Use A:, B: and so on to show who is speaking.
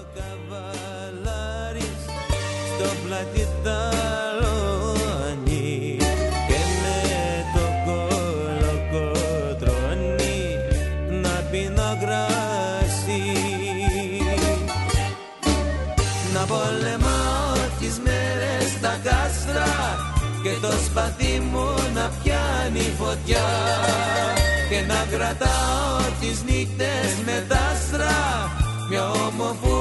A: καβαλάρης στο πλάτη ταλώνει και με το κολοκοτρώνει να πίνω κράσι. Να πολεμάω τις μέρες στα κάστρα και το σπαθί μου να πιάνει φωτιά και να κρατάω τις νύχτες με τα άστρα μια όμορφη